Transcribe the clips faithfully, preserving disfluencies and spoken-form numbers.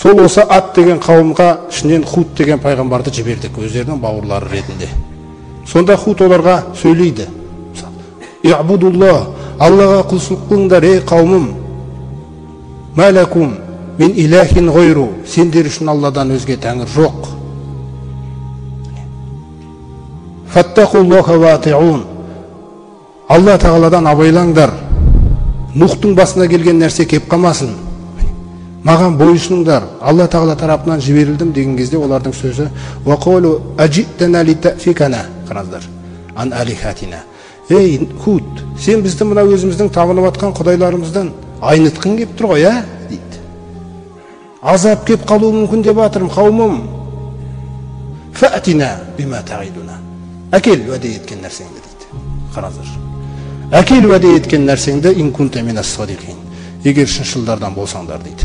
Сол осы Ат деген қауымға ішінен Худ деген пайғамбарды жібердік, өздерінің бауырлары ретінде. Сонда Худ оларға сөйлейді. Иъбудуллах, Аллаға құлшылық қылыңдар, ей қауымым. Малакум мин илахин гойру, сендер үшін Алладан өзге тәңір жоқ. Фаттақуллаха ва атиун, Алла тағаладан абайлаңдар. Нухтың басына келген нәрсе кеп қалмасын. Маған бойұсыныңдар, Алла тағала тарапынан жіберілдім деген кезде олардың сөзі вақолу аджиттана литафикана, қараңыздар, ан алихатина. Ей Худ, сен бізді мына өзіміздің табынып атқан құдайларымыздан айнытқың кеп тұр ғой, ә? дейді. Азап кеп қалуы мүмкін деп атырым, қауымым. Фатина бима таидуна. Әкел уәде еткен нәрсеңді дейді. Қараңыздар. Әкел уәде еткен нәрсеңді ин кунта минас садиқин. Егер шыншылдардан болсаңдар дейді.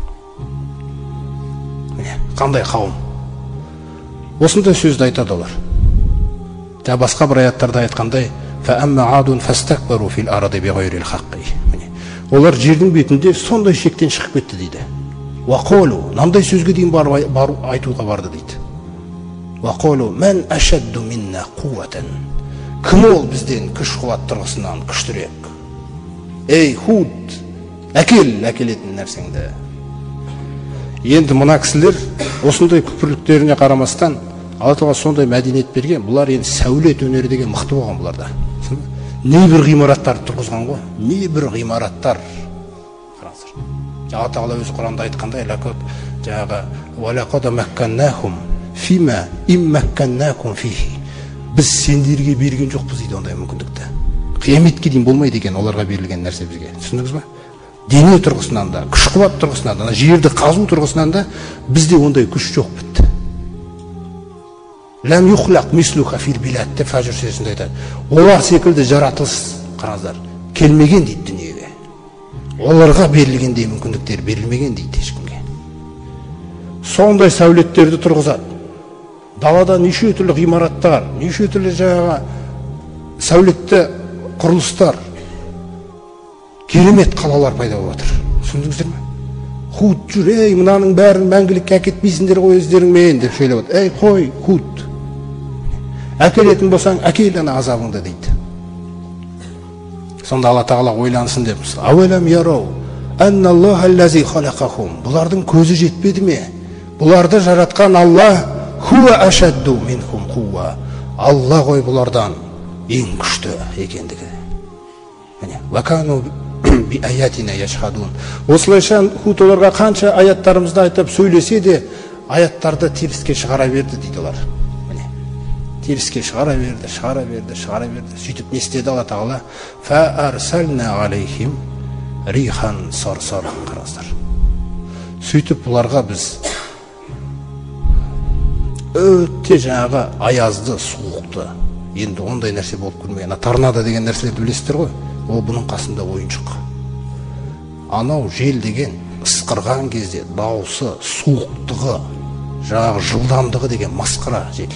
Қандай қауым? Осындай сөзді айтады олар. Жа басқа бір аяттарда айтқандай, فَأَمَّا عَادٌ فَاسْتَكْبَرُوا فِي الْأَرْضِ بِغَيْرِ الْحَقِّ. Олар жердің бетінде сондай шектен шығып кетті дейді. وَقَالُوا, мынандай сөзге дейін бару айтуға барды дейді. وَقَالُوا مَنْ أَشَدُّ مِنَّا قُوَّةً. Кім ол бізден күш қуат тұрғысынан күштірек? Ей Худ, әкел әкелетін нәрсеңді. Енді мына кісілер осындай күпірліктеріне қарамастан Алла Тағала сондай мәдениет берген, бұлар енді сәулет өнері деген мықты болған бұларда. Не бір ғимараттар тұрғызған ғой, не бір ғимараттар. Қараңыздар. Алла Тағала өзі Құранда айтқандай, жаңағы وَلَقَدْ مَكَّنَّاهُمْ فِيمَا إِن مَكَّنَّاكُمْ فِيهِ. Біз сендерге берген жоқпыз дейді ондай мүмкіндікті. Қияметке дейін болмайды екен оларға берілген нәрсе бізге. Түсіндіңіз ба? Дене тұрғысынан да, күш қуат тұрғысынан да, жерді қазу тұрғысынан да бізде ондай күш жоқ бітті. Ләм юхлақ мислуха фил билад деп Фажр сүресінде айтады. Олар секілді жаратылыс, қараңыздар, келмеген дейді дүниеге. Оларға берілгендей мүмкіндіктер берілмеген дейді ешкімге. Сондай сәулеттерді тұрғызады. Далада неше түрлі ғимараттар, неше түрлі жаңағы сәулетті құрылыстар, керемет қалалар пайда болып жатыр. Түсіндіңіздер ме? Худ жүр, ей, мынаның бәрін мәңгілікке әкетпейсіңдер ғой өздеріңмен деп сөйлеп отыр. Ей, қой, Худ. Әкелетін болсаң, әкел ана азабыңды дейді. Сонда Алла Тағала ойлансын деп. Ауэлам ярау, анналлаха аллази халақахум. Бұлардың көзі жетпеді ме? Бұларды жаратқан Алла хуа ашадду минхум хуа. Алла ғой бұлардан ең күшті екендігі. Міне, вакану би аятина яшхадун. Осылайша Худ оларға қанша аяттарымызды айтып сөйлесе де, аяттарды теріске шығара берді дейді олар. Міне, теріске шығара берді, шығара берді, шығара берді. Сөйтіп не істеді Алла Тағала? Фа арсална алейхим рихан сарсаран. Қараңыздар. Сөйтіп бұларға біз өте жаңағы аязды, суықты, енді ондай нәрсе болып көрмеген. Торнадо деген нәрселерді білесіздер ғой? Ол бұның қасында ойыншық. Анау жел деген ысқырған кезде дауысы, суықтығы, жаңағы жылдамдығы деген масқара жел.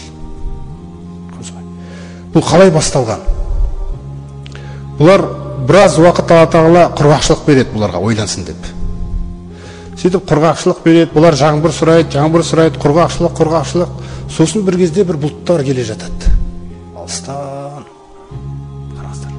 Бұл қалай басталған? Бұлар біраз уақыт Алла Тағала құрғақшылық береді бұларға, ойлансын деп. Сөйтіп құрғақшылық береді, бұлар жаңбыр сұрайды, жаңбыр сұрайды, құрғақшылық, құрғақшылық. Сосын бір кезде бір бұлттар келе жатады. Алыстан. Қараңыздар.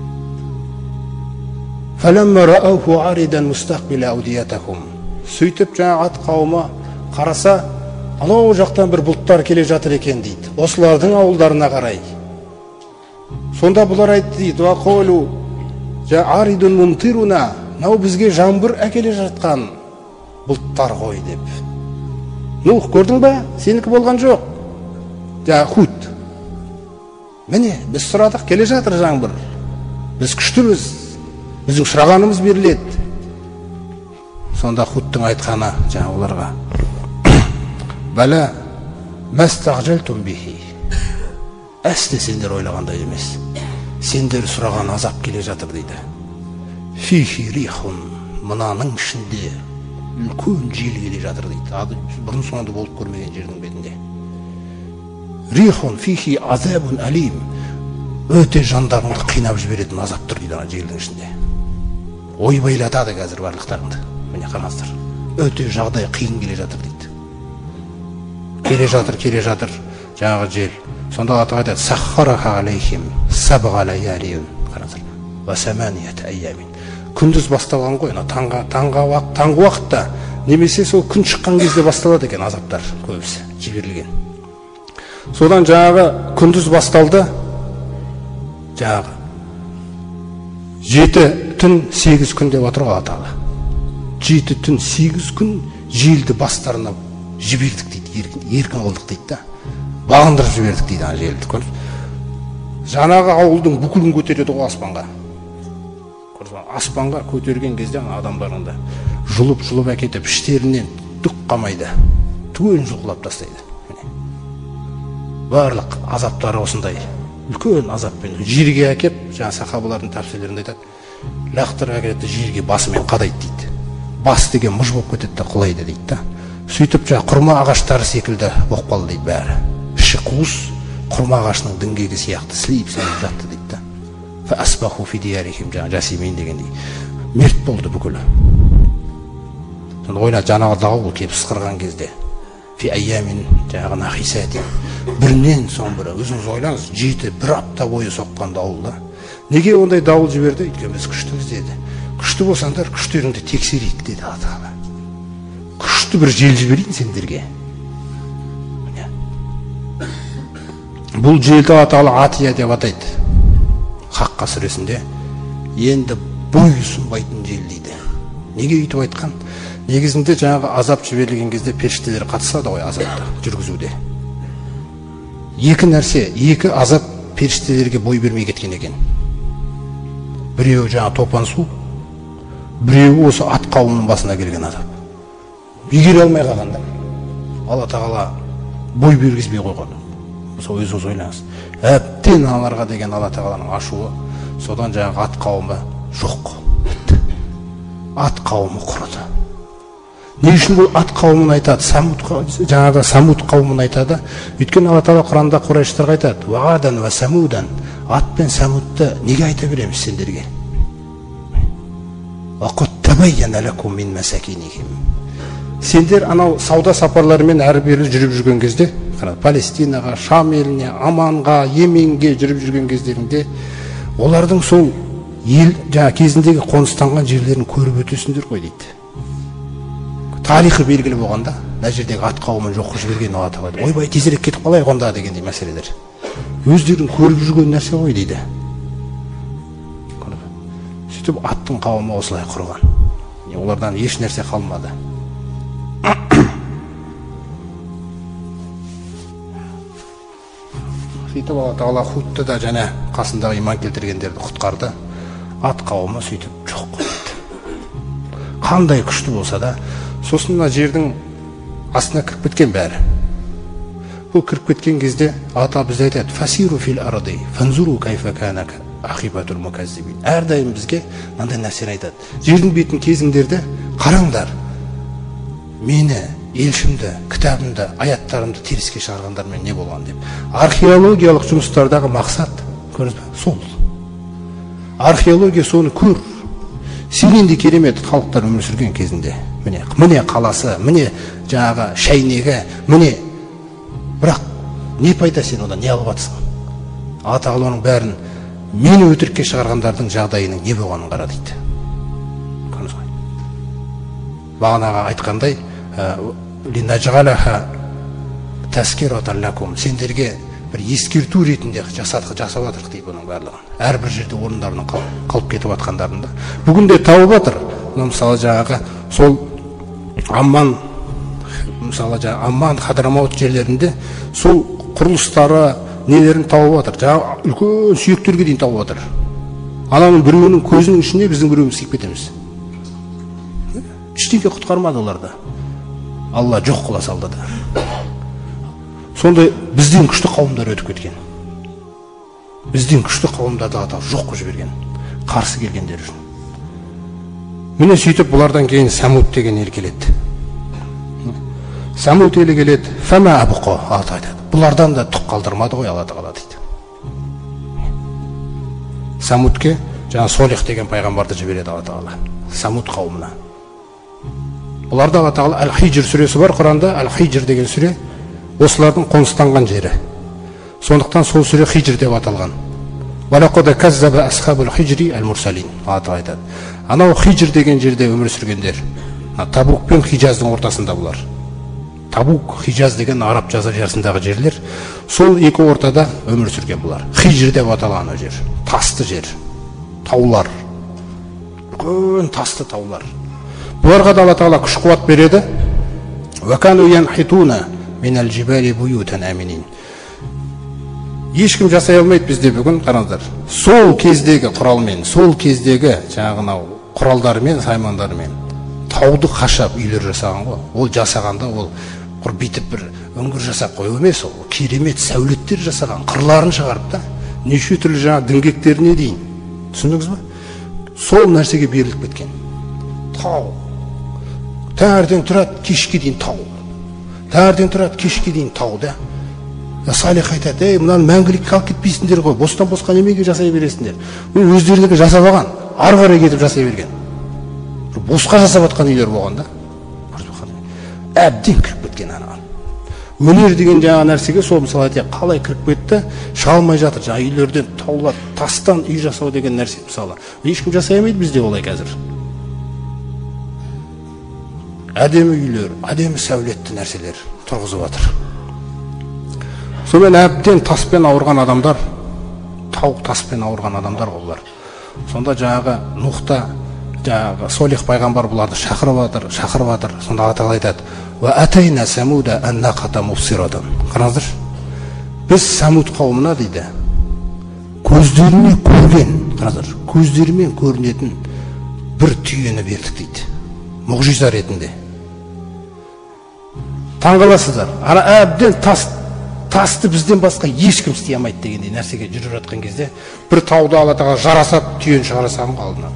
Фаламма раауһу аридан мустақбила аудиятахум. Сөйтіп жаңағы ат қауымы қараса, анау жақтан бір бұлттар келе жатыр екен дейді. Осылардың ауылдарына қарай. Сонда бұлар айтты дейді: "Вақолу жа аридун мумтируна." Нау бізге жаңбыр әкеле жатқан бұлттар ғой деп. Нух, көрдің ба? Сенікі болған жоқ. Жа Худ. Міне, біз сұрадық, келе жатыр жаңбыр. Біз күштіміз. Біздің сұрағанымыз беріледі. Сонда Худтың айтқаны жаңа оларға: "Бәлә мәстағжалтум бихи." Әсте сендер ойлағандай емес. Сендер сұраған азап келе жатыр дейді. Фихи рихун. Мынаның ішінде үлкен жел келе жатыр дейді. Бұрын соңды болып көрмеген жердің бетінде. Рихун фихи азабун алим. Өте жандарыңды қинап жіберетін азап тұр дейді ана желдің ішінде. Ой байлатады қазір барлықтарыңды. Міне қараңыздар. өте жағдай қиын келе жатыр дейді. Келе жатыр, келе жатыр жаңағы жел. Сонда Алла айтады: "Саххараха алейхим сабға лаялин", қараңыздар. "Ва саманият айямин". Күндіз басталған ғой, таңға таңға уақыт, таңғы уақытта немесе сол күн шыққан кезде басталады екен азаптар көбісі жіберілген. Содан жаңағы күндіз басталды, жаңағы жеті түн сегіз күн деп отыр Алла Тағала. Жеті түн сегіз күн желді бастарына жібердік дейді, еркін, еркін қылдық дейді да. Бағындырып жібердік дейді ана желді. Көрдіңіз? Жаңағы ауылдың бүкілін көтереді ғой аспанға. Аспанға көтерген кезде ана адамдардың да жұлып-жұлып әкетіп іштерінен түк қалмайды. Түгелін жұлқылап тастайды. Барлық азаптары осындай. Үлкен азаппен жерге әкеп, жаңа сахабалардың тәпсірлерінде айтады, лақтырып әкетеді, жерге басымен қадайды дейді. Бас деген мұж болып кетеді де құлайды дейді да. Сөйтіп жаңа құрма ағаштары секілді болып қалды дейді бәрі. Іші қуыс, құрма ағашының діңгегі сияқты сілейіп-сілейіп жатты дейді да. Фа асбаху фи диярихим, жаңа жасимин дегендей. Мерт болды бүкілі. Сонда ойлады, жаңағы дауыл келіп сықырған кезде фи айямин, жаңағы нахисати. Бірінен соң бірі, өзіңіз ойлаңыз, жеті бір апта бойы соққан дауыл да. Неге ондай дауыл жіберді? Өйткені біз күштіміз деді. Күшті болсаңдар, күштеріңді тексерейік деді Алла Тағала. Күшті бір жел жіберейін сендерге. Бұл желді Алла Тағала атия деп атайды. Хаққа сүресінде енді бой ұсынбайтын жел дейді. Неге өйтіп айтқан? Негізінде жаңағы азап жіберілген кезде періштелер қатысады ғой азапты жүргізуде. Екі нәрсе, екі азап періштелерге бой бермей кеткен екен. Біреуі жаңа топан су, біреуі осы ат қауымының басына келген азап. Игере алмай қалғанда Алла Тағала бой бергізбей қойған. Сол өзіңіз ойлаңыз. Әбден аналарға деген Алла Тағаланың ашуы, содан жаңағы ат қауымы жоқ. Ат қауымы құрыды. Не үшін бұл ат қауымын айтады? Самут, жаңағы Самут қауымын айтады. Өйткені Алла Тағала Құранда Құрайыштарға айтады: "Ваадан ва Самудан", ат пен Самутты неге айта береміз сендерге? "Вақад табайяна лакум мин масакинихим". Сендер анау сауда сапарларымен әрі-бері жүріп жүрген кезде, Палестинаға, Шам еліне, Аманға, Йеменге жүріп жүрген кездерінде, олардың сол ел жаңа кезіндегі қоныстанған жерлерін көріп өтесіңдер ғой дейді. Тарихы белгілі болғанда, мына жердегі ат қауымын жоқ жіберген Алла Тағала. Ойбай, тезірек кетіп қалайық онда дегендей мәселелер. Өздерін көріп жүрген нәрсе ғой дейді. Сөйтіп аттың қауымы осылай құрған. Олардан еш нәрсе қалмады. Сөйтіп Алла Тағала Худты да және қасындағы иман келтіргендерді құтқарды. Ат қауымы сөйтіп жоқ қылды. Қандай күшті болса да, сосын мына жердің астына кіріп кеткен бәрі. Бұл кіріп кеткен кезде Алла Тағала бізде айтады: "Фасиру фил арди, фанзуру кайфа кана ахибатул муказзибин". Әрдайым бізге мынандай нәрсені айтады: жердің бетін кезіңдерді қараңдар. Мені, елшімді, кітабымды, аяттарымды теріске шығарғандармен не болған деп. Археологиялық жұмыстардағы мақсат, көрдіңіз бе? Сол. Археология соны көр. Сенен керемет халықтар өмір сүрген кезінде. Міне, міне қаласы, міне жаңағы шәйнегі, міне. Бірақ не пайда, сен одан не алып жатсың? Алла Тағала оның бәрін мені өтірікке шығарғандардың жағдайының не болғанын қара дейді. Көрдіңіз ғой? Бағанаға айтқандай, линажғалаха таскиратан лакум, сендерге бір ескерту ретінде жасадық, жасап жатырық дейді бұның барлығын. Әрбір жерде орындарының қалып кетіп жатқандарында. Бүгінде тауып жатыр. Мысалы жаңағы сол Амман, мысалы жаңағы Амман, Хадрамаут жерлерінде сол құрылыстары нелерін тауып жатыр. Жаңағы үлкен сүйектерге дейін тауып жатыр. Ананың біреуінің көзінің ішіне біздің біреуіміз кеп кетеміз. Ештеңе құтқармады оларды. Алла жоқ қыла салды да. Сондай бізден күшті қауымдар өтіп кеткен. Бізден күшті қауымдарды Алла жоқ қылып жіберген. Қарсы келгендер үшін. Міне сөйтіп бұлардан кейін Самут деген ел келеді. Самут елі келеді. Фама абуқо, Алла айтады. Бұлардан да түк қалдырмады ғой Алла Тағала дейді. Самутке жаңа Солих деген пайғамбарды жібереді Алла Тағала. Самут қауымына. Оларда Алла Тағала Әл-Хижр сүресі бар Құранда. Әл-Хижр деген сүре осылардың қоныстанған жері. Сондықтан сол сүре Хижр деп аталған. Валақада каззаба асхабул хижри әл-мурсалин. Айтады. Анау Хижр деген жерде өмір сүргендер. Табук пен Хижаздың ортасында бұлар. Табук, Хижаз деген араб жазирасындағы жерлер. Сол екі ортада өмір сүрген бұлар. Хижр деп аталған о жер. Тасты жер. Таулар. Үлкен тасты таулар. Бұларға да Алла Тағала күш қуат береді. Ва кану янхитуна минал жибали буютан аминин. Ешкім жасай алмайды бізде бүгін, қараңыздар. Сол кездегі құралмен, сол кездегі жаңағынау құралдармен, саймандармен тауды қашап үйлер жасаған ғой. Ол жасағанда ол құр бүйтіп бір үңгір жасап қою емес, ол керемет сәулеттер жасаған, қырларын шығарып та, неше түрлі жаңа діңгектеріне дейін. Түсіндіңіз бе? Сол нәрсеге беріліп кеткен. Тау. Таңертең тұрады, кешке дейін тау. Таңертең тұрады, кешке дейін тау да. Салих айтады, ей, мынаны мәңгілік қалып кетпейсіңдер ғой, бостан босқа немеге жасай бересіңдер. Ол өздерінікі жасап алған, ары қарай кетіп жасай берген. Босқа жасап атқан үйлер болған да. Әбден кіріп кеткен анаған. Өнер деген жаңа нәрсеге сол мысалы айтайық, қалай кіріп кетті, шыға алмай жатыр. Жаңа үйлерден таулар, тастан үй жасау деген нәрсе мысалы. Ешкім жасай алмайды бізде олай қазір. Әдемі үйлер, әдемі сәулетті нәрселер тұрғызып жатыр. Сонымен әбден таспен ауырған адамдар, тау таспен ауырған адамдар олар. Сонда жаңағы Нухта, жаңағы Солих пайғамбар бұларды шақырып жатыр, шақырып жатыр. Сонда Алла Тағала айтады: "Ва атайна самуда аннақата мубсирадан." Қараңыздар. Біз Самуд қауымына дейді, көздеріне көрген, қараңыздар, көздерімен көрінетін бір түйені бердік дейді. Мұғжиза ретінде. Таңғаласыздар. Ана әбден тас Тасты бізден басқа ешкім істей алмайды дегендей нәрсеге жүріп жатқан кезде бір тауды Алла Тағала жарасап түйен шығара салған алдынан.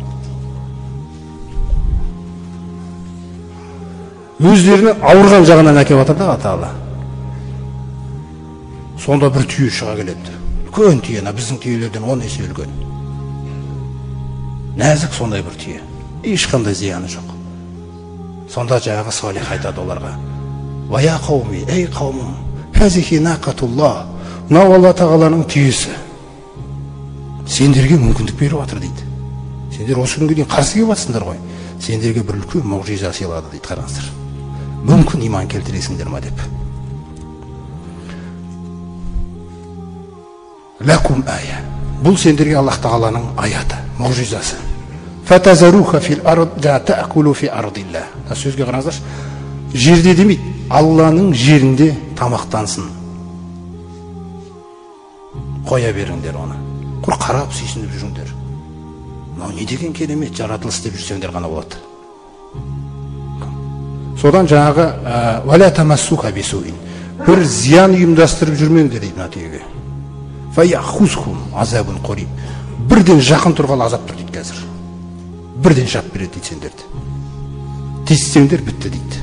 Өздерінің ауырған жағынан әкеп жатыр да Алла Тағала. Сонда бір түйе шыға келеді. Үлкен түйе, біздің түйелерден он есе үлкен. Нәзік сондай бір түйе. Ешқандай зияны жоқ. Сонда жаңағы Салих айтады оларға: "Ва я қауми, ей қауымым, хазихи нақатулла." Мынау Алла Тағаланың түйесі. Сендерге мүмкіндік беріп жатыр дейді. Сендер осы күнге дейін қарсы келіп жатсыңдар ғой. Сендерге бір үлкен мұғжиза сыйлады дейді, қараңыздар. Мүмкін иман келтіресіңдер ма деп. Лакум ая. Бұл сендерге Аллах Тағаланың аяты, мұғжизасы. Фатазаруха фил ард ла таакулу фи ардилла. Сөзге қараңыздар. Жерде демейді, Алланың жерінде тамақтансын. Қоя беріңдер оны. Құр қарап сүйсініп жүріңдер. Мынау не деген керемет жаратылыс деп жүрсеңдер ғана болады. Содан жаңағы валя тамассуха бисуин. Бір зиян ұйымдастырып жүрмеңдер дейді мына түйеге. Фаяхузхум азабун қориб. Бірден жақын тұрғалы азап тұр дейді қазір. Бірден жап береді дейді сендерді. Тиіссеңдер бітті дейді.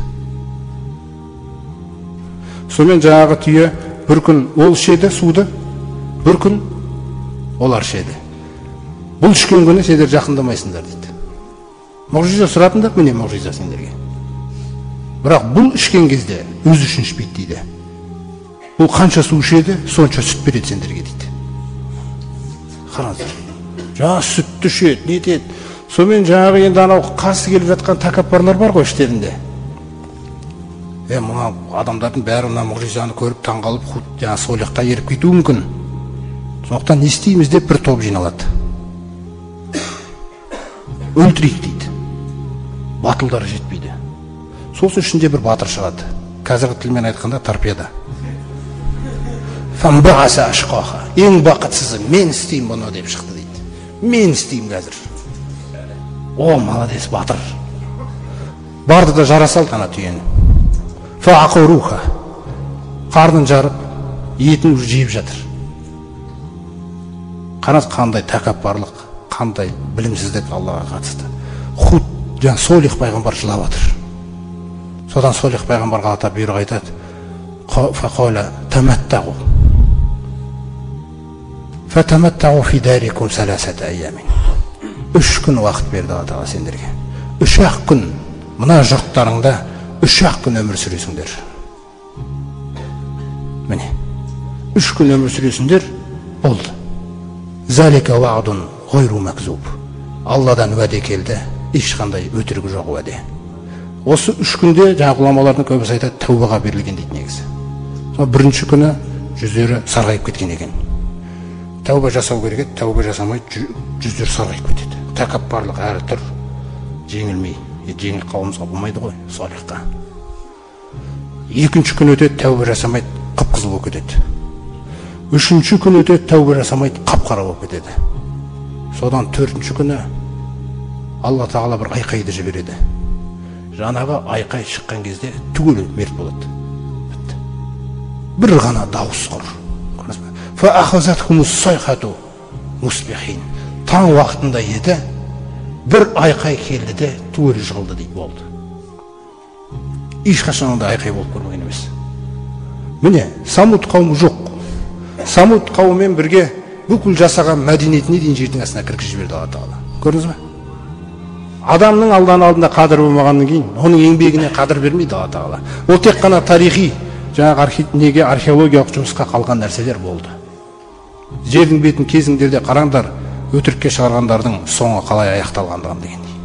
Сонымен жаңағы түйе бір күн ол ішеді суды, бір күн олар ішеді. Бұл ішкен күні сендер жақындамайсыңдар дейді. Мұғжиза сұратыңдар, міне мұғжиза сендерге. Бірақ бұл ішкен кезде өз үшін ішпейді дейді. Бұл қанша су ішеді, сонша сүт береді сендерге дейді. Қараңыздар. Жаңа сүтті ішеді, не етеді. Сонымен жаңағы енді анау қарсы келіп жатқан тәкаппарлар бар ғой іштерінде. Е, мына адамдардың бәрі мына мұғжизаны көріп таңғалып, жаңа Солихқа еріп кетуі мүмкін. Сондықтан не істейміз деп бір топ жиналады. Өлтірейік дейді. Батылдары жетпейді. Сосын ішінде бір батыр шығады. Қазіргі тілмен айтқанда торпеда. Фамбааса ашқаха. Ең бақытсызы мен істеймін бұны деп шықты дейді. Мен істеймін қазір. О, молодец, батыр. Барды да жара салды ана түйені. Фаақуруха. Қарнын жарып, етін жеп жатыр. Қараңыз қандай тәкаппарлық, қандай білімсіздік Аллаға қатысты. Худ, жаңа Солих пайғамбар жылап жатыр. Содан Солих пайғамбарға Алла бұйрық айтады. Фақола таматтағу. Фатаматтағу фи дарикум саласата айямин. Үш күн уақыт берді Алла Тағала сендерге. Үш ақ күн мына жұрттарыңда үш ақ күн өмір сүресіңдер. Міне, үш күн өмір сүресіңдер, болды. Залика ваъдун гайру макзуб. Алладан уәде келді, ешқандай өтірік жоқ уәде. Осы үш күнде жаңа ғұламалардың көбісі айтады, тәубаға берілген дейді негізі. Бірінші күні жүздері сарғайып кеткен екен. Тәуба жасау керек еді, тәуба жасамайды, жүздері сарғайып кетеді. Тәкаппарлық әрі тұр, жеңілмей, жеңіл қауымызға болмайды ғой, салихқа. Екінші күн өтеді, тәуба жасамайды, қып-қызыл болып кетеді. Үшінші күн өтеді, тәуба жасамайды, қап-қара болып кетеді. Содан төртінші күні Алла тағала бір айқайды жібереді. Жаңағы айқай шыққан кезде түгел мерт болады. Бір ғана дауыс құр. Фаахазатхумус сайхату мусбихин. Таң уақытында еді, бір айқай келді де түгел жығылды дейді, болды. Ешқашан ондай айқай болып көрмеген емес. Міне, Самуд қауымы жоқ. Самуд қауымымен бірге бүкіл жасаған мәдениетіне дейін жердің астына кіргізіп жіберді Алла тағала. Көрдіңіз бе? Адамның алдан алдында қадір болмағаннан кейін, оның еңбегіне қадір бермейді Алла тағала. Ол тек қана тарихи, жаңағы неге археологиялық жұмысқа қалған нәрселер болды. Жердің бетін кезіңдерде қараңдар, өтірікке шығарғандардың соңы қалай аяқталғандығын дегендей.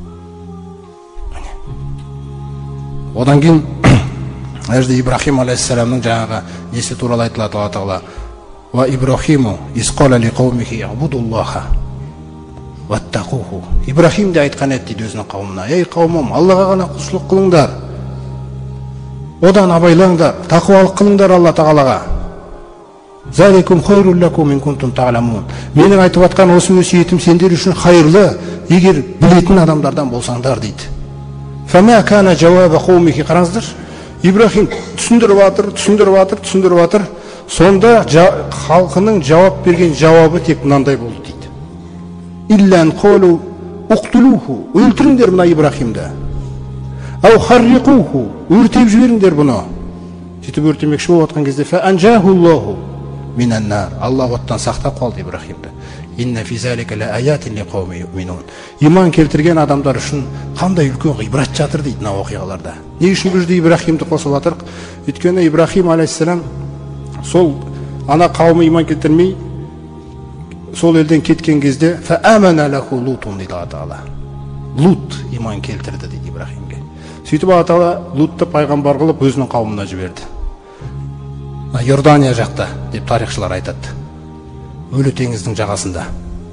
Одан кейін әжді Ибрахим алейхиссаламның жаңағы несі туралы айтылады Алла тағала. Ва Ибрахиму исқала ли қаумихи абудуллаха ваттақуху. Ибрахим де айтқан еді дейді өзінің қауымына: ей қауымым, Аллаға ғана құлшылық қылыңдар, одан абайлаңдар, тақуалық қылыңдар Алла тағалаға. Заликум хайрул лакум ин кунтум та'ламун. Менің айтып атқан осы өсиетім сендер үшін хайырлы, егер білетін адамдардан болсаңдар дейді. Фама кана жауаба қаумихи. Қараңыздар, Ибрахим түсіндіріп жатыр, түсіндіріп жатыр, түсіндіріп жатыр. Сонда халқының жауап берген жауабы тек мынандай болды дейді. Иллан қолу уқтулуху. Өлтіріңдер мына Ибрахимді. Ау харриқуху. Өртеп жіберіңдер бұны. Сөйтіп өртемекші болып жатқан кезде фаанжахуллаху минаннар. Алла оттан сақтап қалды Ибрахимді. Инна фи залика ла аятин лиқауми юъминун. Иман келтірген адамдар үшін қандай үлкен ғибрат жатыр дейді мына оқиғаларда. Не үшін бұл жерде Ибрахимді қосып жатыр? Өйткені Ибрахим алейхиссалам сол ана қауымы иман келтірмей сол елден кеткен кезде фаамана лаху лутун дейді Алла тағала. Лут иман келтірді дейді Ибрахимге. Сөйтіп Алла тағала Лутты пайғамбар қылып өзінің қауымына жіберді. Иордания жақта деп тарихшылар айтады. Өлі теңіздің жағасында.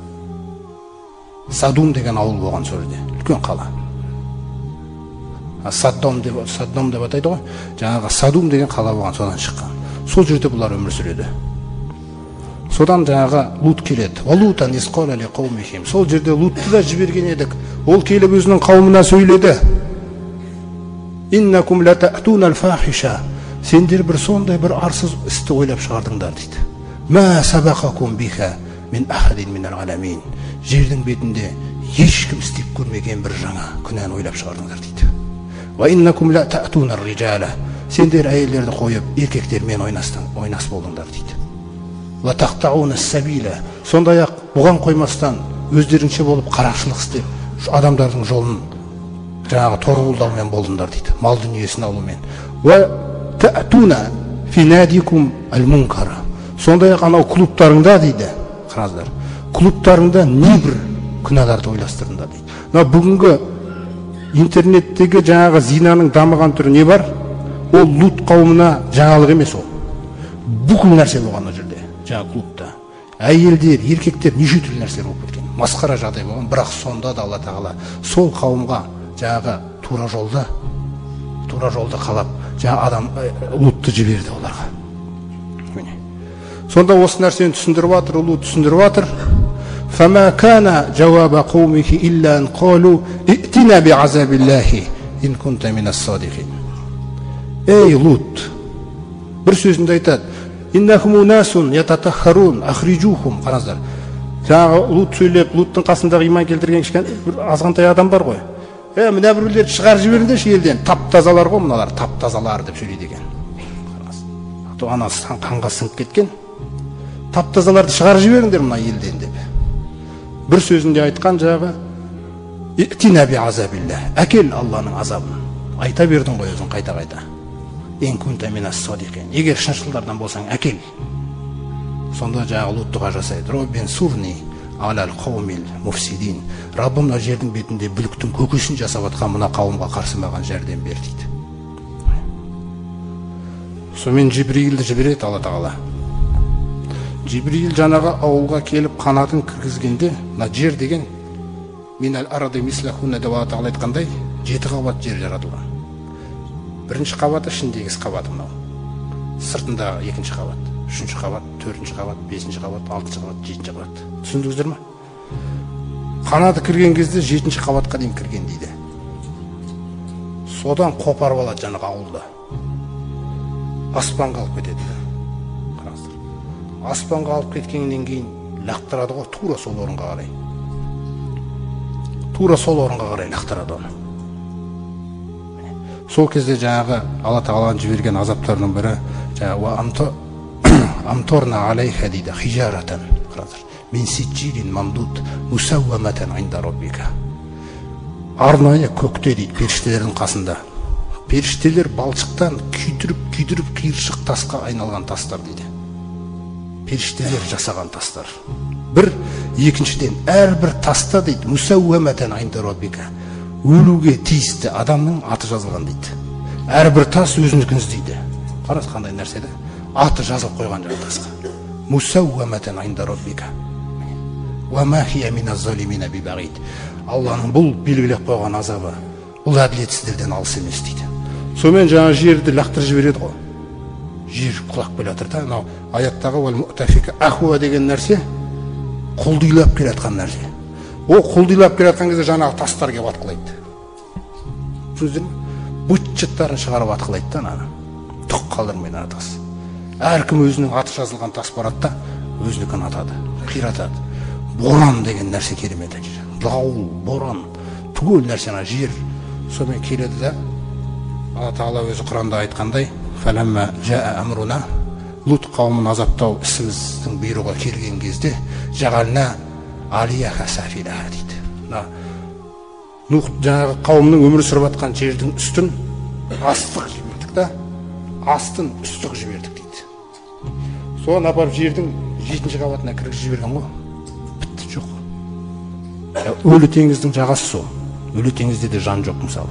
Садум деген ауыл болған сол жерде, үлкен қала. Саддом деп Саддом деп атайды ғой. Жаңағы Садум деген қала болған, содан шыққан. Сол жерде бұлар өмір сүреді. Содан жаңағы Лут келеді. Валутан исқала ли қаумихим. Сол жерде Лутты да жіберген едік. Ол келіп өзінің қауымына сөйледі. Иннакум ла та'тунал фахиша. Сендер бір сондай бір арсыз істі ойлап шығардыңдар дейді. Ма сабақакум биха мин ахадин минал аламин. Жердің бетінде ешкім істеп көрмеген бір жаңа күнәні ойлап шығардыңдар дейді. Ва иннакум ла та'тунар риджала. Сендер әйелдерді қойып, еркектермен ойнастың, ойнас болдыңдар дейді. Ва тақтауна сабила. Сондай-ақ бұған қоймастан өздеріңше болып қарақшылық істеп, адамдардың жолын жаңағы торғылдаумен болдыңдар дейді. Мал дүниесін алумен. Ва ta'tuna fi nadikum al-munkara. Сондай-ақ анау клубтарыңда дейді. Қараңыздар. Клубтарыңда не бір күнәларды ойластырыңдар дейді. Мына бүгінгі интернеттегі жаңағы зинаның дамыған түрі не бар? Ол Лут қауымына жаңалық емес ол. Бүкіл нәрсе болған ол жерде, жаңағы клубта. Әйелдер, еркектер неше түрлі нәрселер болып кеткен. Масқара жағдай болған, бірақ сонда да Алла тағала сол қауымға жаңағы тура жолда, тура жолда қалап, жаңа адам Лутты жіберді оларға. Сонда осы нәрсені түсіндіріп жатыр, Лут түсіндіріп жатыр. Фама кана жауаба қаумихи илля ан қалу и'тина би азабиллахи ин кунта минас садиқин. Ей Лут, бір сөзінде айтады: иннахум унасун ятатаххарун ахриджухум. Қараңыздар, жаңағы Лут сөйлеп, Луттың қасындағы иман келтірген кішкене бір азғантай адам бар ғой. Е, мына біреулерді шығарып жіберіңдерші елден. Тап-тазалар ғой мыналар, тап-тазалар деп сөйлейді екен. Қараңыз, анасы қанға сіңіп кеткен. Тап-тазаларды шығарып жіберіңдер мына елден деп. Бір сөзінде айтқан жағы: Итина би азабилlah. Әкел Алланың азабын. Айта бердің ғой өзің қайта-қайта. Ин кунта минас садиқин. Егер шыншылдардан болсаң, әкел. Сонда жаңағы Лут дұға жасайды. Роббин сурни алал қаумил муфсидин. Раббым мына жердің бетінде бүліктің көкесін жасап атқан мына қауымға қарсы маған жәрдем бер дейді. Сонымен Жибрилді жібереді Алла Тағала. Жибрил жаңағы ауылға келіп қанатын кіргізгенде, мына жер деген минал арады мислахуна деп Алла Тағала айтқандай, жеті қабат жер жаратылған. Бірінші қабаты ішіндегі қабаты мынау. Сыртындағы екінші қабат, үшінші қабат, төртінші қабат, бесінші қабат, алтыншы қабат, жетінші қабат. Түсіндіңіздер ме? Қанаты кірген кезде жетінші қабатқа дейін кірген дейді. Содан қопарып алады жаңағы ауылды. Аспанға алып кетеді. Қараңыздар. Аспанға алып кеткеннен кейін лақтырады ғой тура сол орынға қарай. Тура сол орынға қарай лақтырады оны. Сол кезде жаңағы Алла Тағаланың жіберген азаптарының бірі жаңағы амторна алейха дейді, хижаратан. Қараңыздар. Min сиджилин мамдуд мусауаматан инда роббика. Арнайы көкте дейді періштелердің қасында. Періштелер балшықтан күйдіріп-күйдіріп қиыршық тасқа айналған тастар дейді. Періштелер жасаған тастар. Бір, екіншіден, әрбір таста дейді, мусауаматан инда роббика. Өлуге тиісті адамның аты жазылған дейді. Әрбір тас өзінікін іздейді. Қарас қандай нәрседе? Аты жазылып қойған жаңа тасқа. Мусауаматан инда роббика. Ва ма хия миназ залимина бибағид. Алланың бұл белгілеп қойған азабы, бұл әділетсіздерден алыс емес дейді. Сонымен жаңа жерді лақтырып жібереді ғой. Жер құлап келе жатыр да, мынау аяттағы уал муътафика ахуа деген нәрсе құлдилап келе жатқан нәрсе. О құлдилап келе жатқан кезде жаңағы тастар келіп атқылайды. Түсіндіңіздер ме? Бұт-жыттарын шығарып атқылайды да ана. Түк қалдырмайды ана тас. Әркім өзінің аты жазылған тас барады да, өзінікін атады, қиратады. Боран деген нәрсе керемет әкеледі. Дауыл, боран, түгел нәрсе ана жер. Сонымен келеді да, Алла Тағала өзі Құранда айтқандай, фәләммә жаа амруна, Лут қауымын азаптау ісіміздің бұйрығы келген кезде, жағална алияха сафилаха дейді. Нух жаңағы қауымның өмір сүріп жатқан жердің үстін астық жібердік та, астын үстік жібердік дейді. Соған апарып жердің жетінші қабатына кіргізіп жіберген ғой. Бітті, жоқ. Өлі теңіздің жағасы сол. Өлі теңізде де жан жоқ мысалы.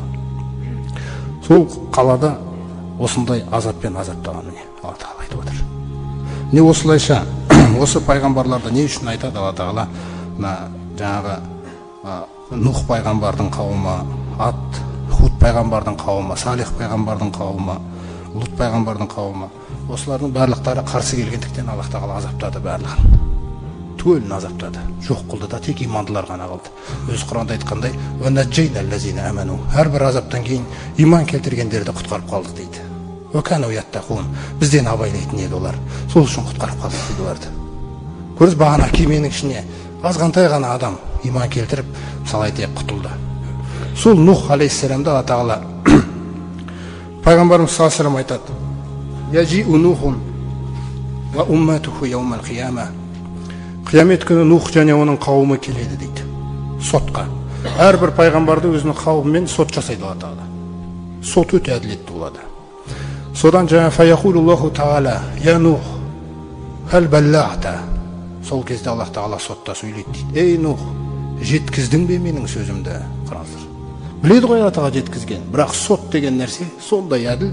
Сол қалада осындай азаппен азаптаған міне Алла Тағала айтып отыр. Не осылайша осы пайғамбарларды не үшін айтады Алла Тағала? Жаңағы Нух пайғамбардың қауымы, Ат, Худ пайғамбардың қауымы, Салих пайғамбардың қауымы, Лут пайғамбардың қауымы, осылардың барлықтары қарсы келгендіктен Алла Тағала азаптады барлығын. Түгелін азаптады. Жоқ қылды да тек имандылар ғана қалды. Өз Құранда айтқандай, "Ва наджайна аллазина аману". Әрбір азаптан кейін иман келтіргендерді құтқарып қалдық дейді. "Ва кану яттақун". Бізден абайлайтын еді олар. Сол үшін құтқарып қалдық дейді оларды. Көріз бағана кеменің ішіне азғантай ғана адам иман келтіріп, мысалы айтайық құтылды. Сол Нух алейхиссаламды Алла Тағала пайғамбарымыз саллаллаху алейхи ва саллям айтады: "Яжиу Нухун ва умматуху яумал қияма". Қиямет күні Нух және оның қауымы келеді дейді. Сотқа. Әрбір пайғамбарды өзінің қауымымен сот жасайды Алла Тағала. Сот өте әділетті болады. Содан жаңа фаяқулуллаху тағала: "Я Нух, хал баллағта". Сол кезде Аллах Тағала сотта сөйлейді дейді: "Ей Нух, жеткіздің бе менің сөзімді?" Қараңыздар. Біледі ғой Алла Тағала жеткізген, бірақ сот деген нәрсе сондай әділ.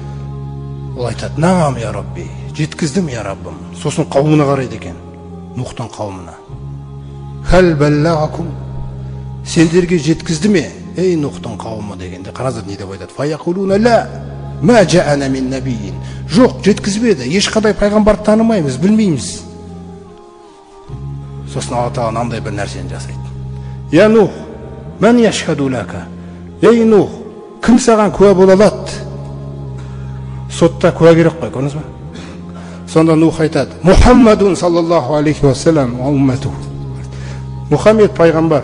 Ол айтады: "Наам я Рабби", жеткіздім я Раббым. Сосын қауымына қарайды екен. Нухтың қауымына: "Хал баллағакум", сендерге жеткізді ме, ей Нухтың қауымы дегенде, қараңыздар не деп айтады: "Фаяқулуна ла ма жаана мин набийин". Жоқ, жеткізбеді, ешқандай пайғамбарды танымаймыз, білмейміз. Сосын Алла Тағала мынандай бір нәрсені жасайды: "Я Нух, ман яшхаду лака". Ей Нух, кім саған куә бола алады? Сотта куә керек қой, көрдіңіз бе? Сонда Нух айтады: "Мухаммадун саллаллаху алейхи ва саллям ва уммату". Мұхаммед пайғамбар.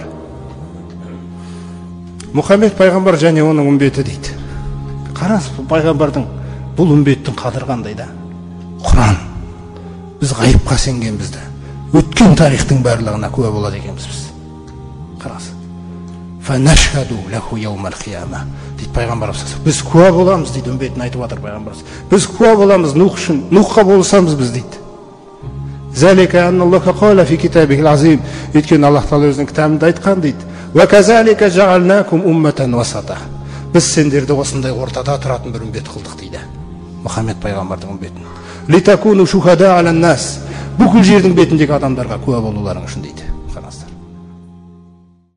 Мұхаммед пайғамбар және оның үмбеті дейді. Қараңыз, пайғамбардың бұл үмбеттің қадірі қандай да. Құран. Біз ғайыпқа сенгенбізді. Өткен тарихтың барлығына куә болады екенбіз біз. Қараңыз. фанашхаду лаху яумал қияма. Дейді пайғамбарымыз. Біз куә боламыз дейді, үмбетін айтып жатыр пайғамбарымыз. Біз куә боламыз Нух үшін, Нухқа болсамыз біз дейді. Залика анналлаха қала фи китабихил азим. Өйткені Аллах Тағала өзінің кітабында айтқан дейді. Ва казалика жаалнакум умматан васата. Біз сендерді осындай ортада тұратын бір үмбет қылдық дейді. Мұхаммед пайғамбардың үмбетін. Литакуну шухада алан нас. Бүкіл жердің бетіндегі адамдарға куә болуларың үшін дейді.